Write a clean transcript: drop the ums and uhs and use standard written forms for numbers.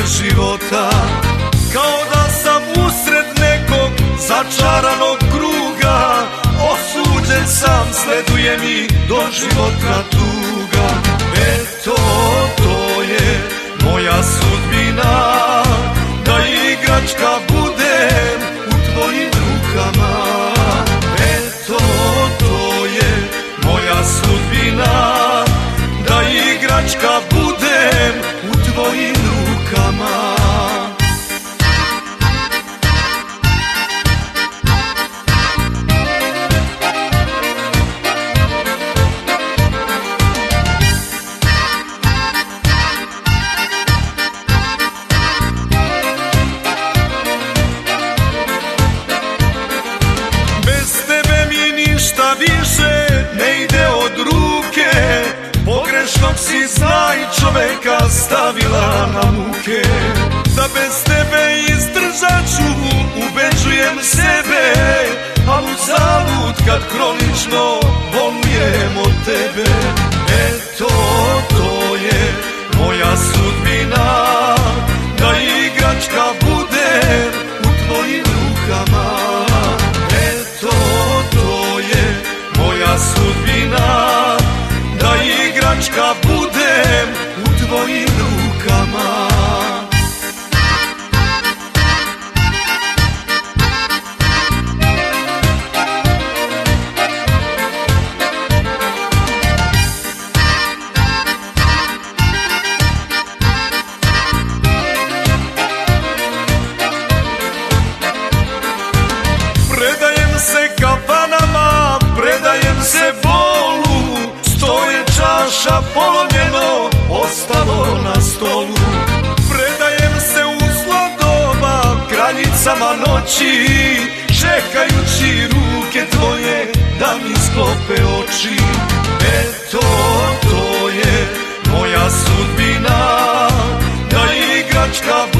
života. Kao da sam usred nekog začaranog kruga, osuđen sam, sleduje mi doživotna tuga. Eto, to je moja sudbina, da igračka budem u tvojim rukama. Eto, to je moja sudbina, da igračka budem u tvojim rukama. Ništa više ne ide od ruke, pogrešnog si znaj čoveka stavila na muke. Da bez tebe izdržat ću, ubeđujem sebe, al uzalud kad kronično volujem od tebe. Eto, to je moja sudbina, da igračka budem u tvojim rukama. Eto, to je moja sudbina, da igračka budem u tvojim rukama. Predajem se kafanama, predajem se bolu, 100 je čaša polomljeno ostalo na stolu. Predajem se u zlo doba, kraljicama noći, čekajući ruke tvoje da mi sklope oči. Eto, to je moja sudbina, da igračka